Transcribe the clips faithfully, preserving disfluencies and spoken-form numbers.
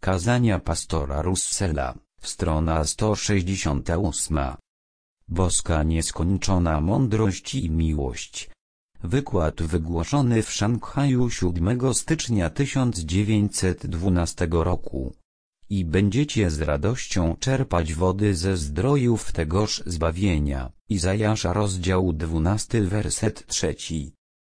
Kazania pastora Russella, strona sto sześćdziesiąta ósma. Boska nieskończona mądrość i miłość. Wykład wygłoszony w Szanghaju siódmego stycznia tysiąc dziewięćset dwunastego roku. I będziecie z radością czerpać wody ze zdrojów tegoż zbawienia. Izajasza rozdział dwunasty werset trzeci.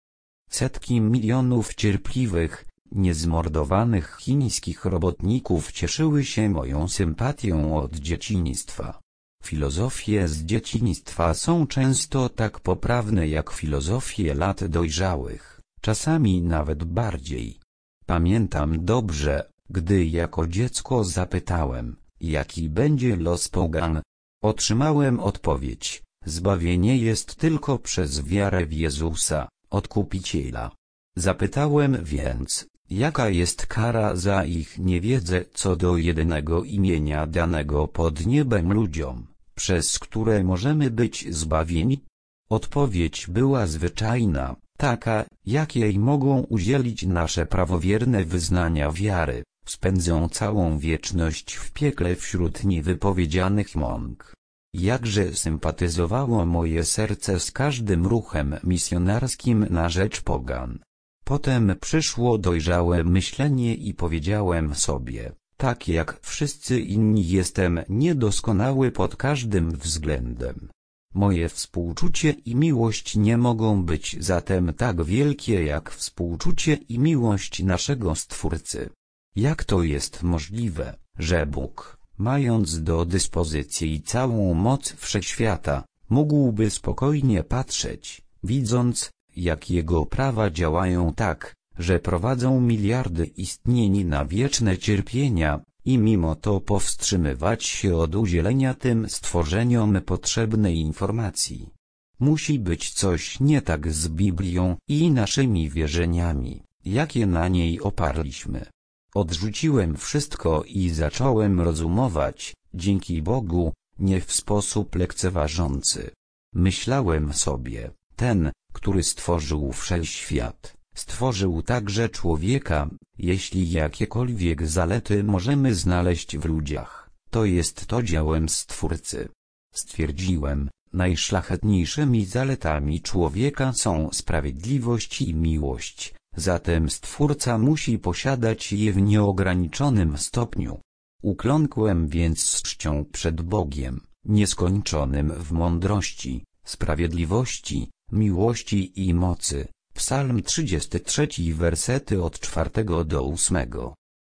Setki milionów cierpliwych, niezmordowanych chińskich robotników cieszyły się moją sympatią od dzieciństwa. Filozofie z dzieciństwa są często tak poprawne jak filozofie lat dojrzałych, czasami nawet bardziej. Pamiętam dobrze, gdy jako dziecko zapytałem, jaki będzie los pogan. Otrzymałem odpowiedź: zbawienie jest tylko przez wiarę w Jezusa, Odkupiciela. Zapytałem więc, jaka jest kara za ich niewiedzę co do jedynego imienia danego pod niebem ludziom, przez które możemy być zbawieni? Odpowiedź była zwyczajna, taka, jakiej mogą udzielić nasze prawowierne wyznania wiary: spędzą całą wieczność w piekle wśród niewypowiedzianych mąk. Jakże sympatyzowało moje serce z każdym ruchem misjonarskim na rzecz pogan. Potem przyszło dojrzałe myślenie i powiedziałem sobie, tak jak wszyscy inni jestem niedoskonały pod każdym względem. Moje współczucie i miłość nie mogą być zatem tak wielkie jak współczucie i miłość naszego Stwórcy. Jak to jest możliwe, że Bóg, mając do dyspozycji całą moc wszechświata, mógłby spokojnie patrzeć, widząc, jak Jego prawa działają tak, że prowadzą miliardy istnień na wieczne cierpienia, i mimo to powstrzymywać się od udzielenia tym stworzeniom potrzebnej informacji? Musi być coś nie tak z Biblią i naszymi wierzeniami, jakie na niej oparliśmy. Odrzuciłem wszystko i zacząłem rozumować, dzięki Bogu, nie w sposób lekceważący. Myślałem sobie, ten, który stworzył wszechświat, stworzył także człowieka. Jeśli jakiekolwiek zalety możemy znaleźć w ludziach, to jest to dziełem Stwórcy. Stwierdziłem, najszlachetniejszymi zaletami człowieka są sprawiedliwość i miłość, zatem Stwórca musi posiadać je w nieograniczonym stopniu. Ukląkłem więc z czcią przed Bogiem, nieskończonym w mądrości, sprawiedliwości, miłości i mocy. Psalm trzydziesty trzeci wersety od czwartego do ósmego.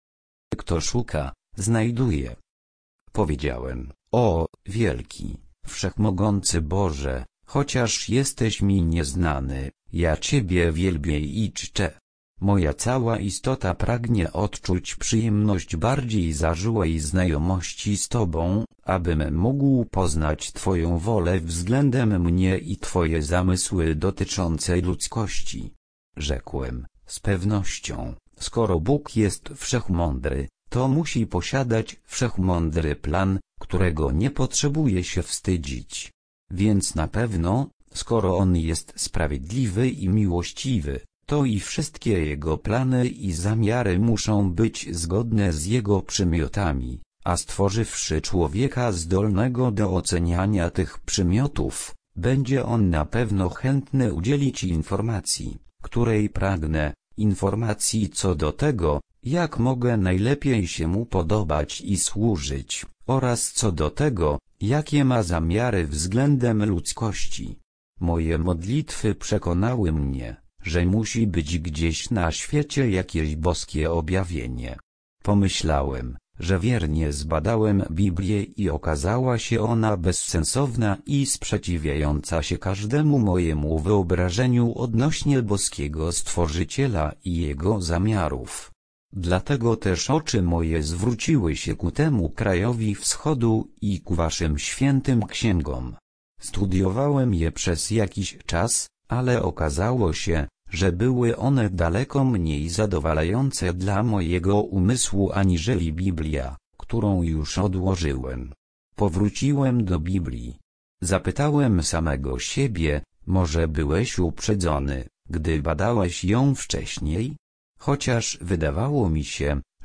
Kto szuka, znajduje. Powiedziałem, o, wielki, wszechmogący Boże, chociaż jesteś mi nieznany, ja Ciebie wielbię i czczę. Moja cała istota pragnie odczuć przyjemność bardziej zażyłej znajomości z Tobą, abym mógł poznać Twoją wolę względem mnie i Twoje zamysły dotyczące ludzkości. Rzekłem, z pewnością, skoro Bóg jest wszechmądry, to musi posiadać wszechmądry plan, którego nie potrzebuje się wstydzić. Więc na pewno, skoro On jest sprawiedliwy i miłościwy, to i wszystkie Jego plany i zamiary muszą być zgodne z Jego przymiotami, a stworzywszy człowieka zdolnego do oceniania tych przymiotów, będzie on na pewno chętny udzielić informacji, której pragnę, informacji co do tego, jak mogę najlepiej się Mu podobać i służyć, oraz co do tego, jakie ma zamiary względem ludzkości. Moje modlitwy przekonały mnie, że musi być gdzieś na świecie jakieś boskie objawienie. Pomyślałem, że wiernie zbadałem Biblię i okazała się ona bezsensowna i sprzeciwiająca się każdemu mojemu wyobrażeniu odnośnie boskiego Stworzyciela i Jego zamiarów. Dlatego też oczy moje zwróciły się ku temu krajowi wschodu i ku Waszym świętym księgom. Studiowałem je przez jakiś czas, ale okazało się, że były one daleko mniej zadowalające dla mojego umysłu aniżeli Biblia, którą już odłożyłem. Powróciłem do Biblii. Zapytałem samego siebie, może byłeś uprzedzony, gdy badałeś ją wcześniej? Chociaż wydawało mi się,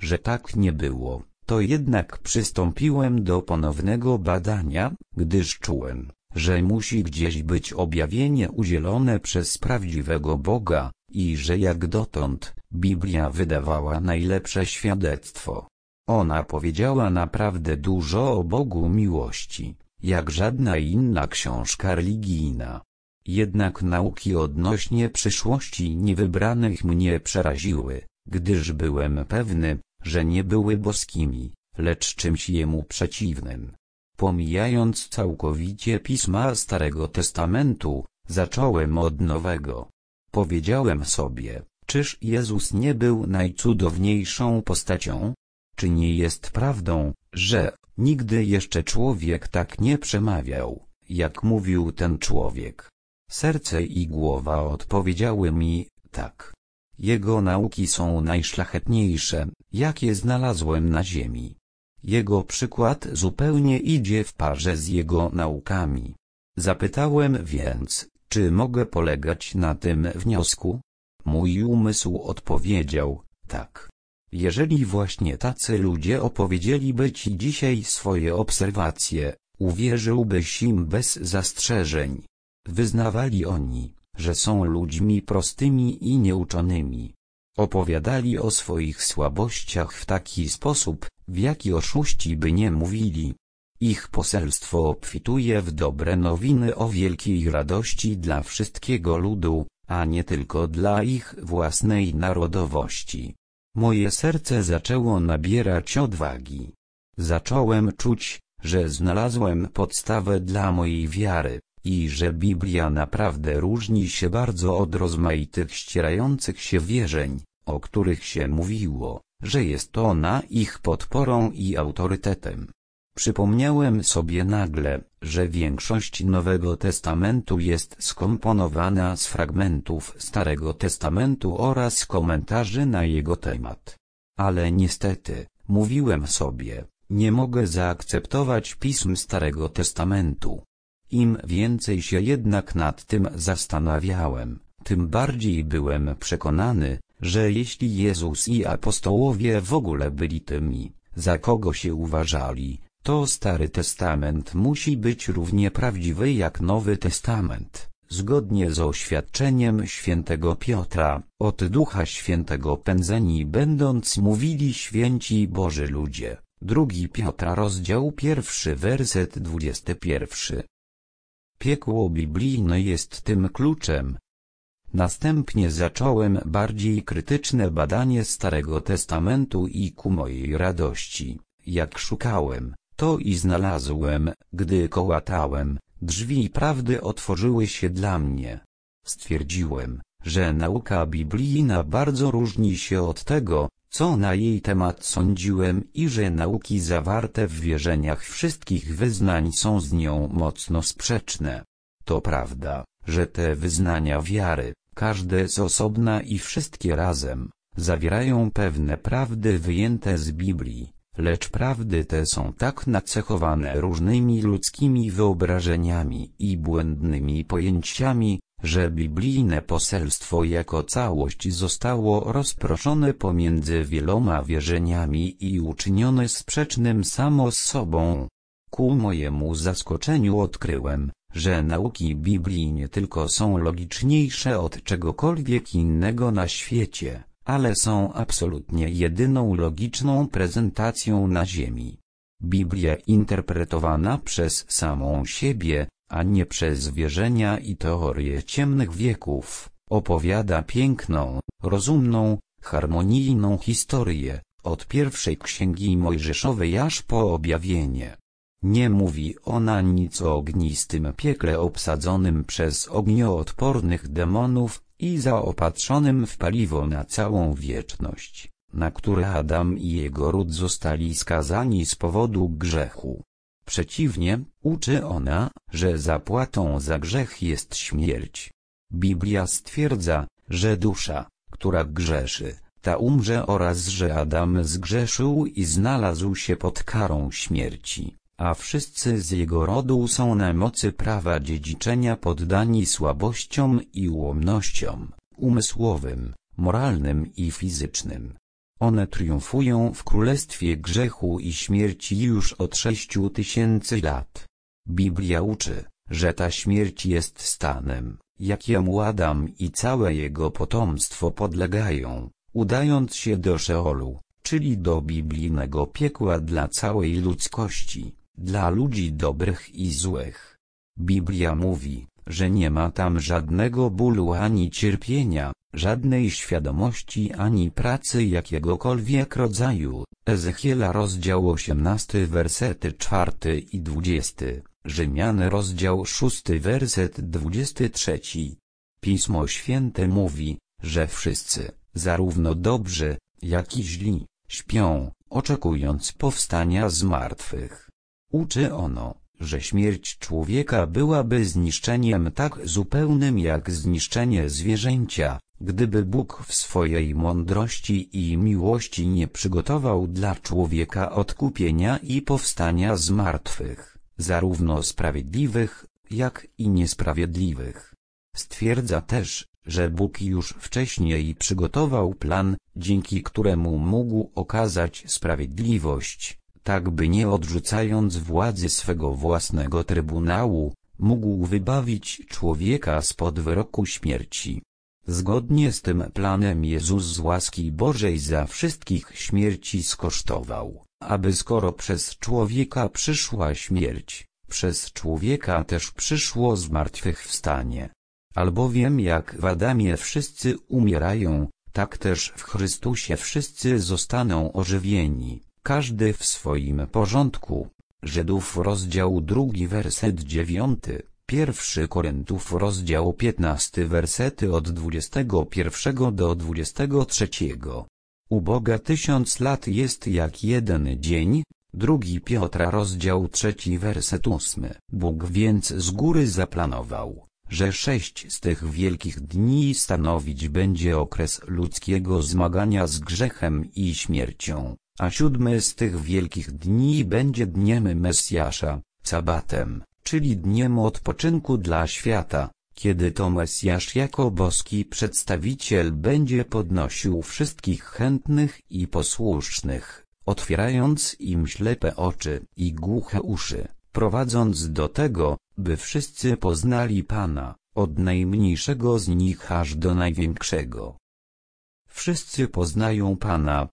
że tak nie było, to jednak przystąpiłem do ponownego badania, gdyż czułem, że musi gdzieś być objawienie udzielone przez prawdziwego Boga, i że jak dotąd, Biblia wydawała najlepsze świadectwo. Ona powiedziała naprawdę dużo o Bogu miłości, jak żadna inna książka religijna. Jednak nauki odnośnie przyszłości niewybranych mnie przeraziły, gdyż byłem pewny, że nie były boskimi, lecz czymś jemu przeciwnym. Pomijając całkowicie pisma Starego Testamentu, zacząłem od Nowego. Powiedziałem sobie, czyż Jezus nie był najcudowniejszą postacią? Czy nie jest prawdą, że nigdy jeszcze człowiek tak nie przemawiał, jak mówił ten człowiek? Serce i głowa odpowiedziały mi, tak. Jego nauki są najszlachetniejsze, jakie znalazłem na ziemi. Jego przykład zupełnie idzie w parze z jego naukami. Zapytałem więc, czy mogę polegać na tym wniosku? Mój umysł odpowiedział, tak. Jeżeli właśnie tacy ludzie opowiedzieliby ci dzisiaj swoje obserwacje, uwierzyłbyś im bez zastrzeżeń. Wyznawali oni, że są ludźmi prostymi i nieuczonymi. Opowiadali o swoich słabościach w taki sposób, w jaki oszuści by nie mówili. Ich poselstwo obfituje w dobre nowiny o wielkiej radości dla wszystkiego ludu, a nie tylko dla ich własnej narodowości. Moje serce zaczęło nabierać odwagi. Zacząłem czuć, że znalazłem podstawę dla mojej wiary, i że Biblia naprawdę różni się bardzo od rozmaitych ścierających się wierzeń, o których się mówiło, że jest ona ich podporą i autorytetem. Przypomniałem sobie nagle, że większość Nowego Testamentu jest skomponowana z fragmentów Starego Testamentu oraz komentarzy na jego temat. Ale niestety, mówiłem sobie, nie mogę zaakceptować pism Starego Testamentu. Im więcej się jednak nad tym zastanawiałem, tym bardziej byłem przekonany, że jeśli Jezus i apostołowie w ogóle byli tymi, za kogo się uważali, to Stary Testament musi być równie prawdziwy jak Nowy Testament, zgodnie z oświadczeniem świętego Piotra, od Ducha Świętego pędzeni będąc mówili święci Boży ludzie. Drugi Piotra rozdział pierwszy werset dwudziesty pierwszy. Piekło biblijne jest tym kluczem. Następnie zacząłem bardziej krytyczne badanie Starego Testamentu i ku mojej radości, jak szukałem, to i znalazłem, gdy kołatałem, drzwi prawdy otworzyły się dla mnie. Stwierdziłem, że nauka biblijna bardzo różni się od tego, co na jej temat sądziłem i że nauki zawarte w wierzeniach wszystkich wyznań są z nią mocno sprzeczne. To prawda, że te wyznania wiary, każde z osobna i wszystkie razem, zawierają pewne prawdy wyjęte z Biblii, lecz prawdy te są tak nacechowane różnymi ludzkimi wyobrażeniami i błędnymi pojęciami, że biblijne poselstwo jako całość zostało rozproszone pomiędzy wieloma wierzeniami i uczynione sprzecznym samo z sobą. Ku mojemu zaskoczeniu odkryłem, że nauki Biblii nie tylko są logiczniejsze od czegokolwiek innego na świecie, ale są absolutnie jedyną logiczną prezentacją na ziemi. Biblia interpretowana przez samą siebie, a nie przez wierzenia i teorie ciemnych wieków, opowiada piękną, rozumną, harmonijną historię, od pierwszej księgi Mojżeszowej aż po objawienie. Nie mówi ona nic o ognistym piekle obsadzonym przez ognioodpornych demonów i zaopatrzonym w paliwo na całą wieczność, na które Adam i jego ród zostali skazani z powodu grzechu. Przeciwnie, uczy ona, że zapłatą za grzech jest śmierć. Biblia stwierdza, że dusza, która grzeszy, ta umrze oraz że Adam zgrzeszył i znalazł się pod karą śmierci, a wszyscy z jego rodu są na mocy prawa dziedziczenia poddani słabościom i ułomnościom, umysłowym, moralnym i fizycznym. One triumfują w królestwie grzechu i śmierci już od sześciu tysięcy lat. Biblia uczy, że ta śmierć jest stanem, jakiemu Adam i całe jego potomstwo podlegają, udając się do Szeolu, czyli do biblijnego piekła dla całej ludzkości, dla ludzi dobrych i złych. Biblia mówi, że nie ma tam żadnego bólu ani cierpienia, żadnej świadomości ani pracy jakiegokolwiek rodzaju. Ezechiela rozdział osiemnasty wersety czwarty i dwudziesty, Rzymian rozdział szósty werset dwudziesty trzeci. Pismo Święte mówi, że wszyscy, zarówno dobrzy, jak i źli, śpią, oczekując powstania z martwych. Uczy ono, że śmierć człowieka byłaby zniszczeniem tak zupełnym jak zniszczenie zwierzęcia, gdyby Bóg w swojej mądrości i miłości nie przygotował dla człowieka odkupienia i powstania z martwych, zarówno sprawiedliwych, jak i niesprawiedliwych. Stwierdza też, że Bóg już wcześniej przygotował plan, dzięki któremu mógł okazać sprawiedliwość, tak by nie odrzucając władzy swego własnego trybunału, mógł wybawić człowieka spod wyroku śmierci. Zgodnie z tym planem Jezus z łaski Bożej za wszystkich śmierci skosztował, aby skoro przez człowieka przyszła śmierć, przez człowieka też przyszło zmartwychwstanie. Albowiem jak w Adamie wszyscy umierają, tak też w Chrystusie wszyscy zostaną ożywieni, każdy w swoim porządku. Żydów rozdział drugi werset dziewiąty, pierwszy Koryntów rozdział piętnasty wersety od dwudziestego pierwszego do dwudziestego trzeciego. U Boga tysiąc lat jest jak jeden dzień, drugi Piotra rozdział trzeci werset ósmy. Bóg więc z góry zaplanował, że sześć z tych wielkich dni stanowić będzie okres ludzkiego zmagania z grzechem i śmiercią, a siódmy z tych wielkich dni będzie dniem Mesjasza, sabbatem, czyli dniem odpoczynku dla świata, kiedy to Mesjasz jako boski przedstawiciel będzie podnosił wszystkich chętnych i posłusznych, otwierając im ślepe oczy i głuche uszy, prowadząc do tego, by wszyscy poznali Pana, od najmniejszego z nich aż do największego. Wszyscy poznają Pana.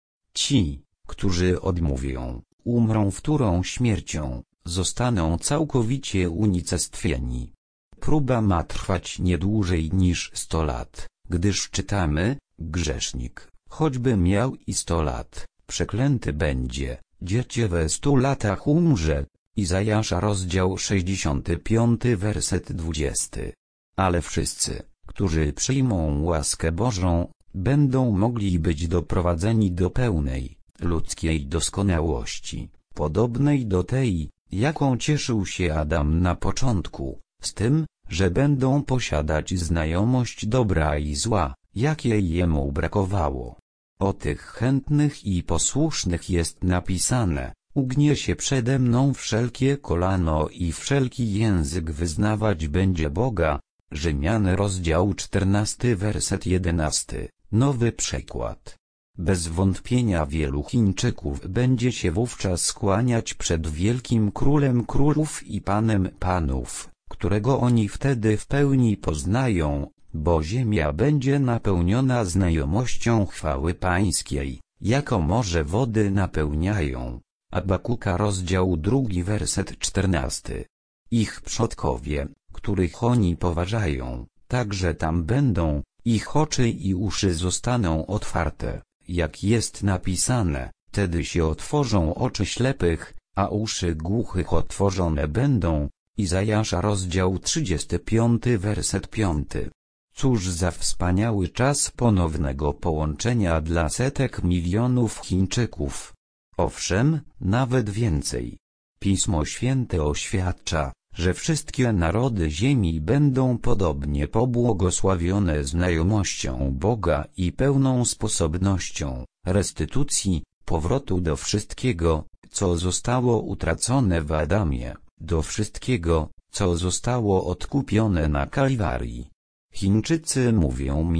Ci, którzy odmówią, umrą wtórą śmiercią, zostaną całkowicie unicestwieni. Próba ma trwać nie dłużej niż sto lat, gdyż czytamy, grzesznik, choćby miał i sto lat, przeklęty będzie, dziecię we stu latach umrze. Izajasza rozdział sześćdziesiąty piąty werset dwudziesty. Ale wszyscy, którzy przyjmą łaskę Bożą, będą mogli być doprowadzeni do pełnej, ludzkiej doskonałości, podobnej do tej, jaką cieszył się Adam na początku, z tym, że będą posiadać znajomość dobra i zła, jakiej jemu brakowało. O tych chętnych i posłusznych jest napisane: ugnie się przede mną wszelkie kolano i wszelki język wyznawać będzie Boga. Rzymian rozdział czternasty werset jedenasty, nowy przekład. Bez wątpienia wielu Chińczyków będzie się wówczas skłaniać przed wielkim królem królów i panem panów, którego oni wtedy w pełni poznają, bo ziemia będzie napełniona znajomością chwały pańskiej, jako morze wody napełniają. Abakuka rozdział drugi werset czternasty. Ich przodkowie, których oni poważają, także tam będą, ich oczy i uszy zostaną otwarte, jak jest napisane, wtedy się otworzą oczy ślepych, a uszy głuchych otworzone będą. Izajasza rozdział trzydziesty piąty werset piąty. Cóż za wspaniały czas ponownego połączenia dla setek milionów Chińczyków. Owszem, nawet więcej. Pismo Święte oświadcza, że wszystkie narody ziemi będą podobnie pobłogosławione znajomością Boga i pełną sposobnością restytucji, powrotu do wszystkiego, co zostało utracone w Adamie, do wszystkiego, co zostało odkupione na Kalwarii. Chińczycy mówią mi,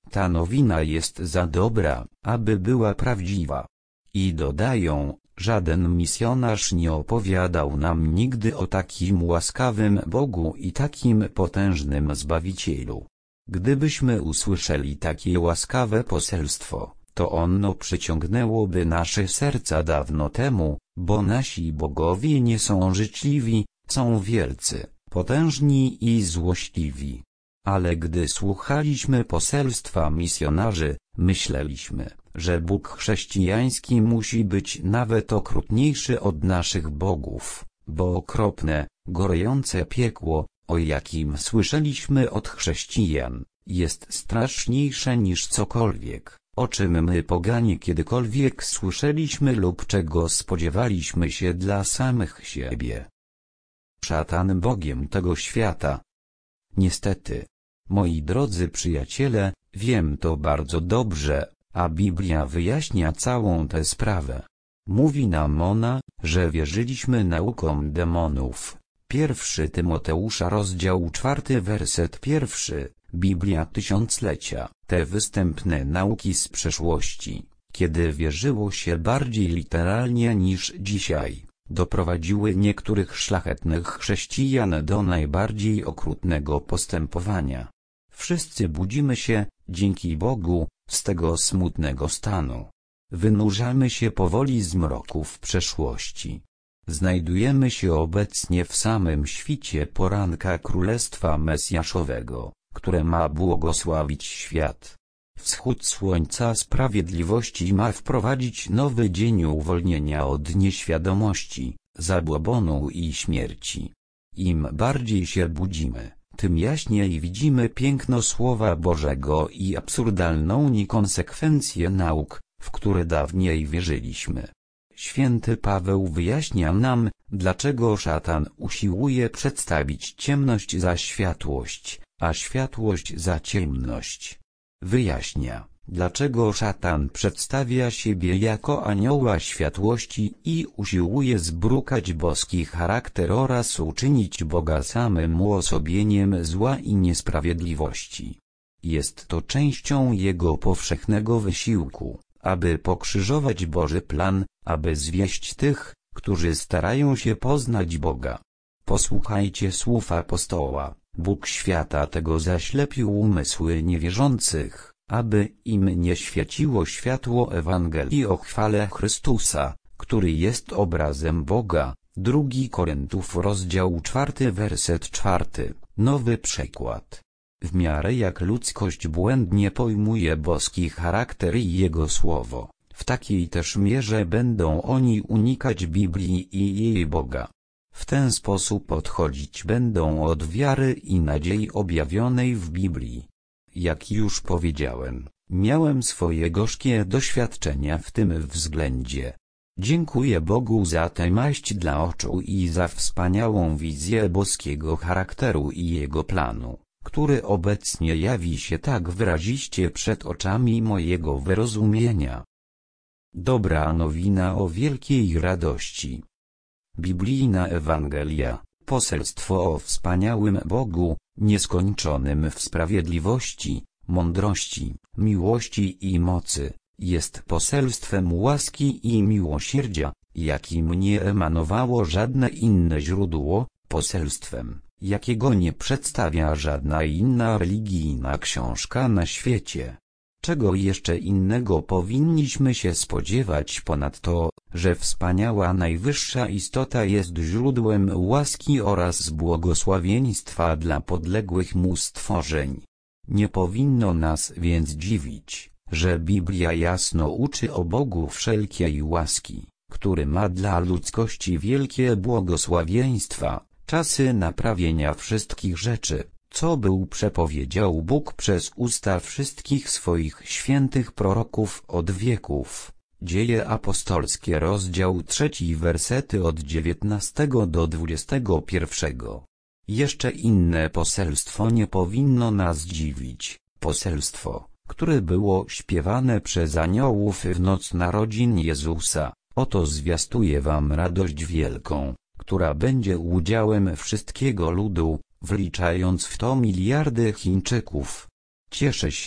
ta nowina jest za dobra, aby była prawdziwa. I dodają, żaden misjonarz nie opowiadał nam nigdy o takim łaskawym Bogu i takim potężnym Zbawicielu. Gdybyśmy usłyszeli takie łaskawe poselstwo, to ono przyciągnęłoby nasze serca dawno temu, bo nasi bogowie nie są życzliwi, są wielcy, potężni i złośliwi. Ale gdy słuchaliśmy poselstwa misjonarzy, myśleliśmy, że Bóg chrześcijański musi być nawet okrutniejszy od naszych bogów, bo okropne, gorejące piekło, o jakim słyszeliśmy od chrześcijan, jest straszniejsze niż cokolwiek, o czym my poganie kiedykolwiek słyszeliśmy lub czego spodziewaliśmy się dla samych siebie. Szatan Bogiem tego świata. Niestety, moi drodzy przyjaciele, wiem to bardzo dobrze, a Biblia wyjaśnia całą tę sprawę. Mówi nam ona, że wierzyliśmy naukom demonów. Pierwszy Tymoteusza rozdział czwarty werset pierwszy, Biblia Tysiąclecia. Te występne nauki z przeszłości, kiedy wierzyło się bardziej literalnie niż dzisiaj, doprowadziły niektórych szlachetnych chrześcijan do najbardziej okrutnego postępowania. Wszyscy budzimy się, dzięki Bogu, z tego smutnego stanu. Wynurzamy się powoli z mroków przeszłości. Znajdujemy się obecnie w samym świcie poranka Królestwa Mesjaszowego, które ma błogosławić świat. Wschód słońca sprawiedliwości ma wprowadzić nowy dzień uwolnienia od nieświadomości, zabłobonu i śmierci. Im bardziej się budzimy, tym jaśniej widzimy piękno Słowa Bożego i absurdalną niekonsekwencję nauk, w które dawniej wierzyliśmy. Święty Paweł wyjaśnia nam, dlaczego szatan usiłuje przedstawić ciemność za światłość, a światłość za ciemność. Wyjaśnia, dlaczego szatan przedstawia siebie jako anioła światłości i usiłuje zbrukać boski charakter oraz uczynić Boga samym uosobieniem zła i niesprawiedliwości. Jest to częścią jego powszechnego wysiłku, aby pokrzyżować Boży plan, aby zwieść tych, którzy starają się poznać Boga. Posłuchajcie słów apostoła: Bóg świata tego zaślepił umysły niewierzących, aby im nie świeciło światło Ewangelii o chwale Chrystusa, który jest obrazem Boga. Drugi Koryntów rozdział czwarty werset czwarty, nowy przekład. W miarę jak ludzkość błędnie pojmuje boski charakter i Jego słowo, w takiej też mierze będą oni unikać Biblii i jej Boga. W ten sposób odchodzić będą od wiary i nadziei objawionej w Biblii. Jak już powiedziałem, miałem swoje gorzkie doświadczenia w tym względzie. Dziękuję Bogu za tę maść dla oczu i za wspaniałą wizję boskiego charakteru i Jego planu, który obecnie jawi się tak wyraziście przed oczami mojego wyrozumienia. Dobra nowina o wielkiej radości. Biblijna Ewangelia, poselstwo o wspaniałym Bogu, nieskończonym w sprawiedliwości, mądrości, miłości i mocy, jest poselstwem łaski i miłosierdzia, jakim nie emanowało żadne inne źródło, poselstwem, jakiego nie przedstawia żadna inna religijna książka na świecie. Czego jeszcze innego powinniśmy się spodziewać ponad to, że wspaniała najwyższa istota jest źródłem łaski oraz błogosławieństwa dla podległych mu stworzeń. Nie powinno nas więc dziwić, że Biblia jasno uczy o Bogu wszelkiej łaski, który ma dla ludzkości wielkie błogosławieństwa, czasy naprawienia wszystkich rzeczy, co był przepowiedział Bóg przez usta wszystkich swoich świętych proroków od wieków. Dzieje apostolskie rozdział trzeci wersety od dziewiętnastego do dwudziestego pierwszego. Jeszcze inne poselstwo nie powinno nas dziwić, poselstwo, które było śpiewane przez aniołów w noc narodzin Jezusa. Oto zwiastuję wam radość wielką, która będzie udziałem wszystkiego ludu, wliczając w to miliardy Chińczyków. Cieszę się,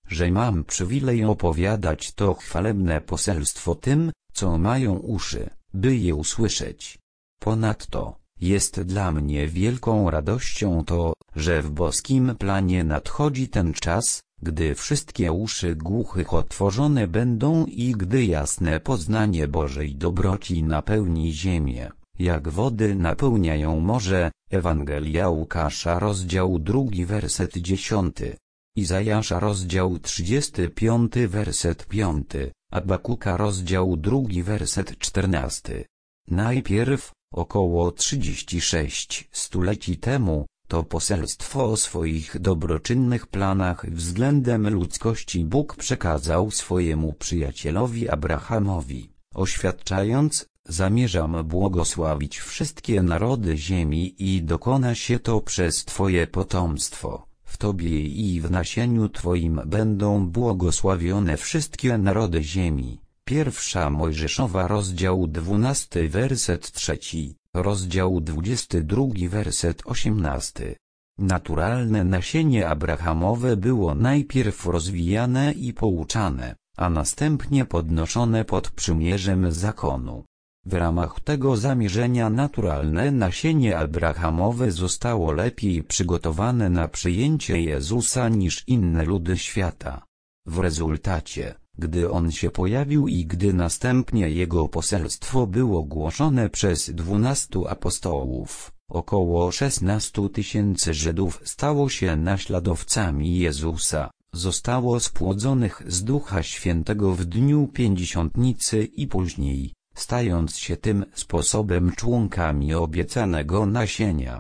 że mam przywilej opowiadać to chwalebne poselstwo tym, co mają uszy, by je usłyszeć. Ponadto, jest dla mnie wielką radością to, że w boskim planie nadchodzi ten czas, gdy wszystkie uszy głuchych otworzone będą i gdy jasne poznanie Bożej dobroci napełni ziemię, jak wody napełniają morze. Ewangelia Łukasza rozdział drugi werset dziesiąty. Izajasza rozdział trzydziesty piąty werset piąty, Abakuka rozdział drugi werset czternasty. Najpierw, około trzydzieści sześć stuleci temu, to poselstwo o swoich dobroczynnych planach względem ludzkości Bóg przekazał swojemu przyjacielowi Abrahamowi, oświadczając: zamierzam błogosławić wszystkie narody ziemi i dokona się to przez Twoje potomstwo. W Tobie i w nasieniu Twoim będą błogosławione wszystkie narody ziemi. Pierwsza Mojżeszowa rozdział dwunasty werset trzeci, rozdział dwudziesty drugi werset osiemnasty. Naturalne nasienie abrahamowe było najpierw rozwijane i pouczane, a następnie podnoszone pod przymierzem zakonu. W ramach tego zamierzenia naturalne nasienie abrahamowe zostało lepiej przygotowane na przyjęcie Jezusa niż inne ludy świata. W rezultacie, gdy On się pojawił i gdy następnie Jego poselstwo było głoszone przez dwunastu apostołów, około szesnastu tysięcy Żydów stało się naśladowcami Jezusa, zostało spłodzonych z Ducha Świętego w dniu Pięćdziesiątnicy i później, stając się tym sposobem członkami obiecanego nasienia.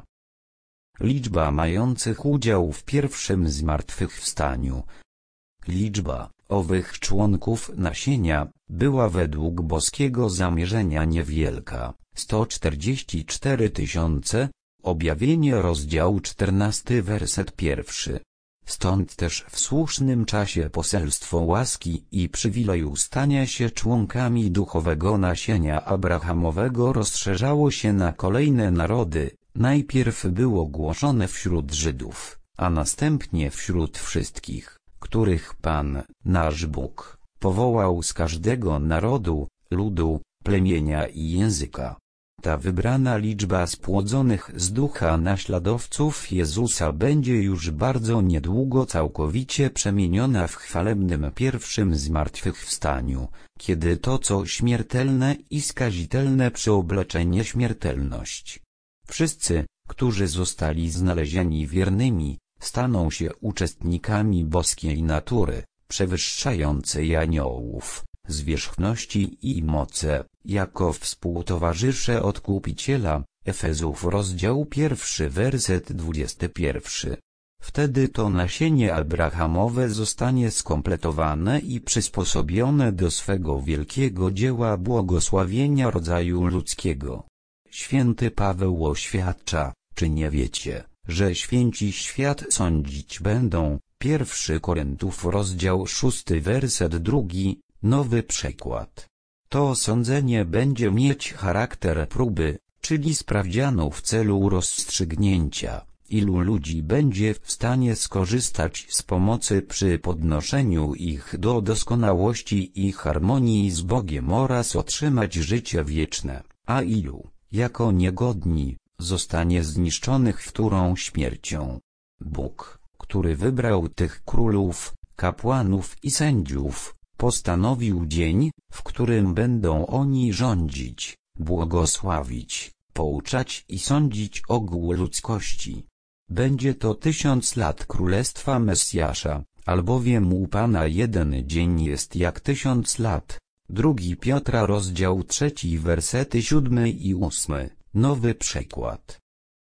Liczba mających udział w pierwszym zmartwychwstaniu. Liczba owych członków nasienia była według boskiego zamierzenia niewielka, sto czterdzieści cztery tysiące, Objawienie rozdział czternasty werset pierwszy. Stąd też w słusznym czasie poselstwo łaski i przywileju stania się członkami duchowego nasienia abrahamowego rozszerzało się na kolejne narody. Najpierw było głoszone wśród Żydów, a następnie wśród wszystkich, których Pan, nasz Bóg, powołał z każdego narodu, ludu, plemienia i języka. Ta wybrana liczba spłodzonych z ducha naśladowców Jezusa będzie już bardzo niedługo całkowicie przemieniona w chwalebnym pierwszym zmartwychwstaniu, kiedy to co śmiertelne i skazitelne przyoblecze nieśmiertelność. Wszyscy, którzy zostali znalezieni wiernymi, staną się uczestnikami boskiej natury, przewyższającej aniołów, zwierzchności i moce, jako współtowarzysze Odkupiciela. Efezów rozdział pierwszy werset dwudziesty pierwszy. Wtedy to nasienie abrahamowe zostanie skompletowane i przysposobione do swego wielkiego dzieła błogosławienia rodzaju ludzkiego. Święty Paweł oświadcza: czy nie wiecie, że święci świat sądzić będą? Pierwszy Koryntiów rozdział szósty werset drugi, nowy przekład. To sądzenie będzie mieć charakter próby, czyli sprawdzianu w celu rozstrzygnięcia, ilu ludzi będzie w stanie skorzystać z pomocy przy podnoszeniu ich do doskonałości i harmonii z Bogiem oraz otrzymać życie wieczne, a ilu, jako niegodni, zostanie zniszczonych wtórą śmiercią. Bóg, który wybrał tych królów, kapłanów i sędziów, postanowił dzień, w którym będą oni rządzić, błogosławić, pouczać i sądzić ogół ludzkości. Będzie to tysiąc lat królestwa Mesjasza, albowiem u Pana jeden dzień jest jak tysiąc lat. Drugi Piotra rozdział trzeci wersety siódmy i ósmy, nowy przekład.